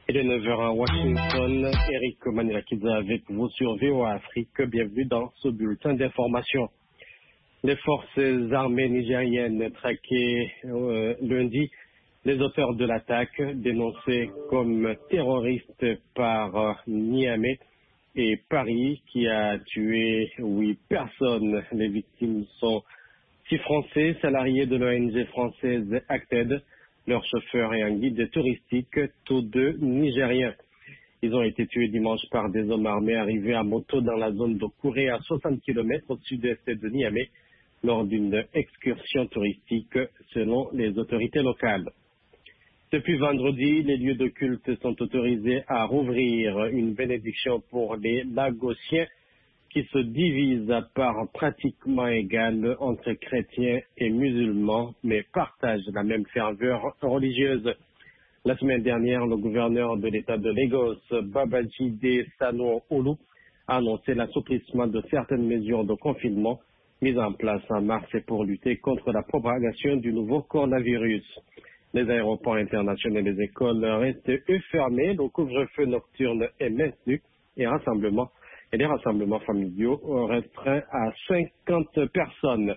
Il est 9 heures à Washington. Eric Manilakiza avec vous sur VOA Afrique. Bienvenue dans ce bulletin d'information. Les forces armées nigériennes traquaient lundi les auteurs de l'attaque dénoncés comme terroristes par Niamey et Paris qui a tué 8 personnes. Les victimes sont 6 Français salariés de l'ONG française Acted, leur chauffeur et un guide touristique, tous 2 Nigériens. Ils ont été tués dimanche par des hommes armés arrivés à moto dans la zone de Kouré à 60 km au sud-est de Niamey lors d'une excursion touristique selon les autorités locales. Depuis vendredi, les lieux de culte sont autorisés à rouvrir, une bénédiction pour les Lagosiens qui se divisent à part pratiquement égale entre chrétiens et musulmans, mais partagent la même ferveur religieuse. La semaine dernière, le gouverneur de l'État de Lagos, Babajide Sanwo-Olu, a annoncé l'assouplissement de certaines mesures de confinement mises en place en mars pour lutter contre la propagation du nouveau coronavirus. Les aéroports internationaux et les écoles restent eux fermés, le couvre-feu nocturne est maintenu et les rassemblements familiaux restreints à 50 personnes.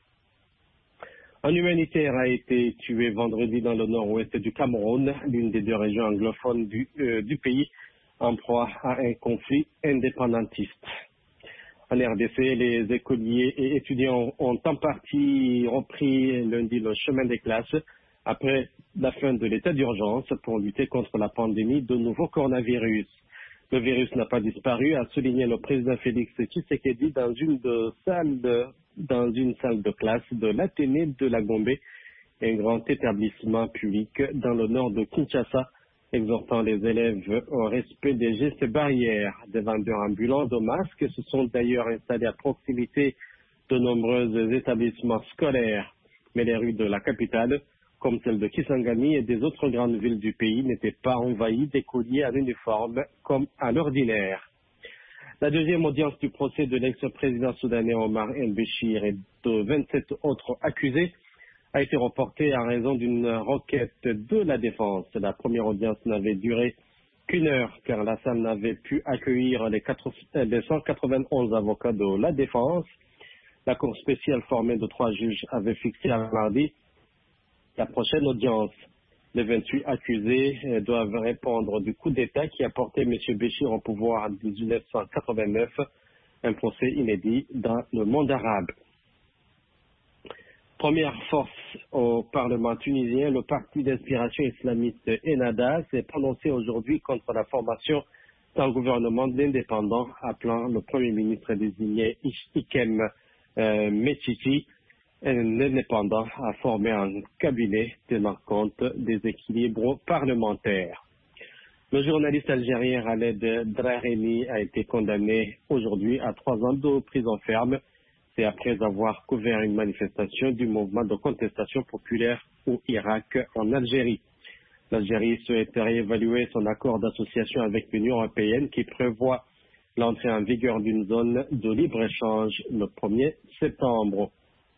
Un humanitaire a été tué vendredi dans le nord-ouest du Cameroun, l'une des 2 régions anglophones du pays, en proie à un conflit indépendantiste. En RDC, les écoliers et étudiants ont en partie repris lundi le chemin des classes après la fin de l'état d'urgence pour lutter contre la pandémie de nouveau coronavirus. Le virus n'a pas disparu, a souligné le président Félix Tshisekedi dans une salle de classe de l'Athénée de la Gombe, un grand établissement public dans le nord de Kinshasa, exhortant les élèves au respect des gestes barrières. Des vendeurs ambulants de masques se sont d'ailleurs installés à proximité de nombreux établissements scolaires. Mais les rues de la capitale, comme celle de Kisangani et des autres grandes villes du pays, n'étaient pas envahies d'écoliers en uniforme comme à l'ordinaire. La deuxième audience du procès de l'ex-président soudanais Omar el-Béchir et de 27 autres accusés a été reportée en raison d'une requête de la défense. La première audience n'avait duré qu'1 heure car la salle n'avait pu accueillir les 191 avocats de la défense. La Cour spéciale formée de 3 juges avait fixé à mardi la prochaine audience. Les 28 accusés doivent répondre du coup d'État qui a porté M. Béchir au pouvoir en 1989, un procès inédit dans le monde arabe. Première force au Parlement tunisien, le parti d'inspiration islamiste Ennahda s'est prononcé aujourd'hui contre la formation d'un gouvernement d'indépendants, appelant le Premier ministre désigné Hichem Mechichi un indépendant à former un cabinet tenant compte des équilibres parlementaires. Le journaliste algérien Khaled Draheni a été condamné aujourd'hui à 3 ans de prison ferme. C'est après avoir couvert une manifestation du mouvement de contestation populaire au Irak en Algérie. L'Algérie souhaite réévaluer son accord d'association avec l'Union européenne qui prévoit l'entrée en vigueur d'une zone de libre-échange le 1er septembre.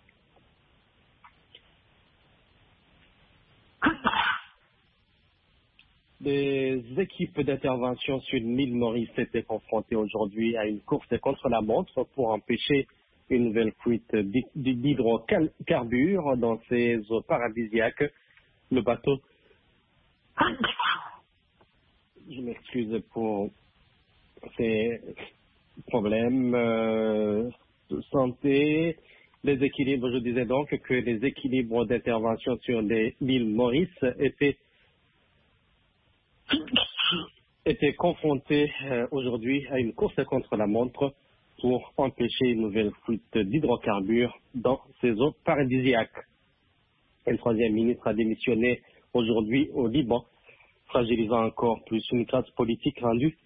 Les équipes d'intervention sur l'île Maurice étaient confrontées aujourd'hui à une course contre la montre pour empêcher une nouvelle fuite d'hydrocarbures dans ces eaux paradisiaques. Le bateau, je m'excuse pour ces problèmes de santé. Les équilibres, je disais donc que les équilibres d'intervention sur l'île Maurice étaient confrontés aujourd'hui à une course contre la montre pour empêcher une nouvelle fuite d'hydrocarbures dans ces eaux paradisiaques. Un 3e ministre a démissionné aujourd'hui au Liban, fragilisant encore plus une classe politique rendue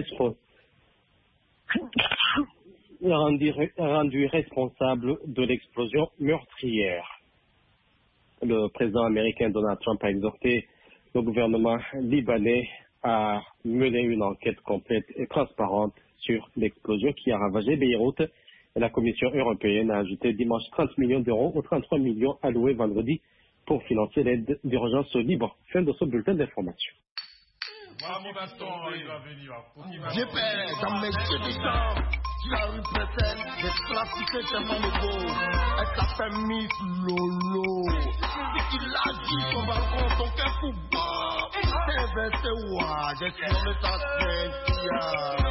responsable de l'explosion meurtrière. Le président américain Donald Trump a exhorté le gouvernement libanais à mener une enquête complète et transparente sur l'explosion qui a ravagé Beyrouth. Et la Commission européenne a ajouté dimanche 30 millions d'euros aux 33 millions alloués vendredi pour financer l'aide d'urgence au Liban. Fin de ce bulletin d'information. J'ai peur, dans mes yeux de chambre, sur la rue Précède, j'ai trafiqué tellement de beau. Elle s'appelle Miss Lolo. Celui qui l'a dit, son balcon, son cœur fou bon. C'est versé, ouah, j'ai surnommé sa Cynthia.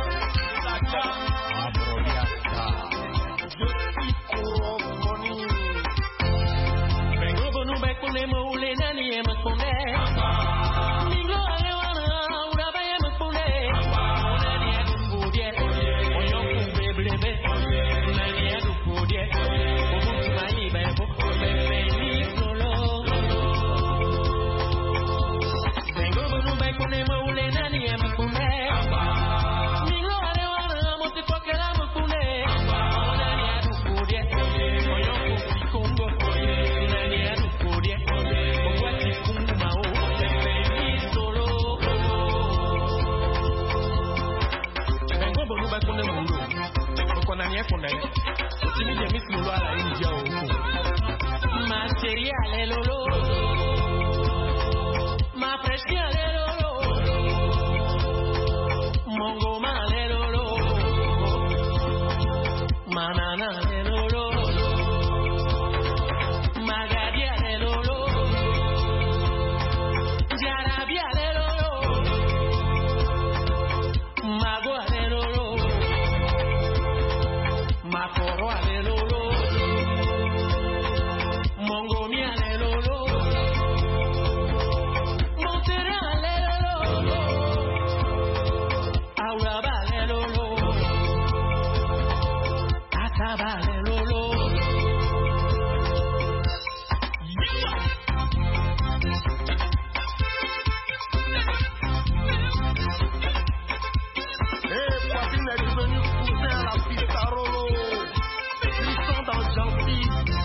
Je suis Corofoni. Vengo con un becco ne moule nani e masponde. Minglo ale wana ura ba e masponde. Nani e dupudie. Oyo kumbe blebe. Nani e dupudie. Obu mai bebo. Beni solo. Vengo con un becco ne moule nani e masponde. Minglo ale wana mote toke la masponde. Nani e dupudie. Oyo kumbe nani e dupudie. Obu kumba o. Beni solo. Vengo con un becco ne moule. Nani e konde. Otimi je Miss Lolo ala india o. Materiale lolo. Ma freschiale lolo. Mongo male lolo. Manana lolo. Magadiale lolo. Jarabiale lolo. Maguale lolo. Makoro ale lolo. Mongo mi ale lolo. Montere ale lolo. Auraba ale lolo. Ataba ale lolo. Patine est devenu cousin à la piste à Rolo. Ils sont dans le gentil.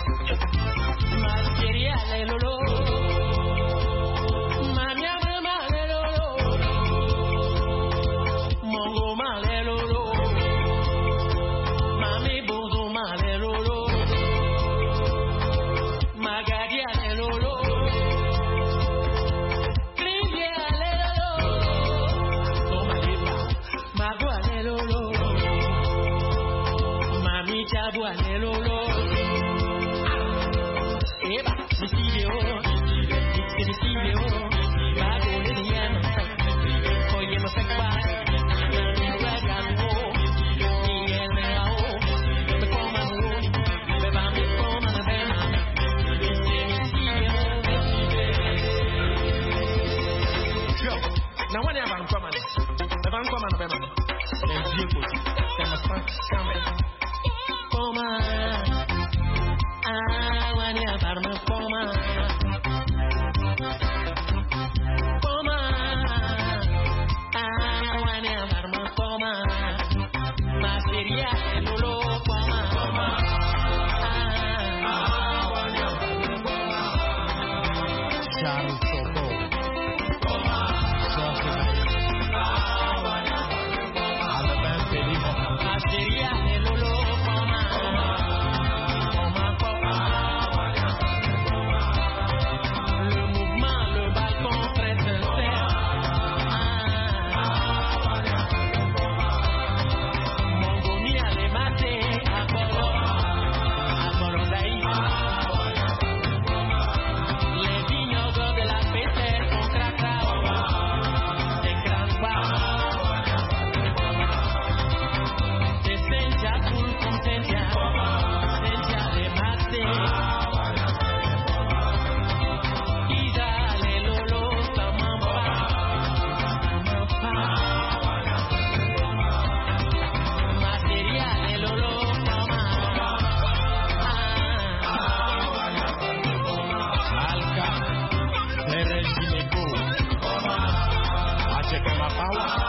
Materiale lolo. Mamia male lolo. Mongo male lolo. Mami bozo male lolo. Magadi ale lolo. Klingi ale lolo. Tomaliba. Mago ale lolo. Mami chabu ale lolo. Eba, misilio. Misilio. Bago le niano. Oye no se va. Nani regalo. Ni el melao. Me coma muy. Me va me coma me vema. Yo, now when you van come on. Me van come on vema. Then you put. Then my son come. Coma. When you van me coma. Coma. When you van me coma. Materiale lolo coma. Charles Soto. Albin Pelimo. Materiale lolo coma. Le mouvement, le balcon très sincère. Mongomi allait mater à Daï. Les vignobles de la pétère sont cracra. Des grandes barres. Des Sentia cool comme Sentia. Sentia les mater. Isa les lolo, ça m'en va. Materiale lolo, Alka. Teres Gineco. Achekema Pawa.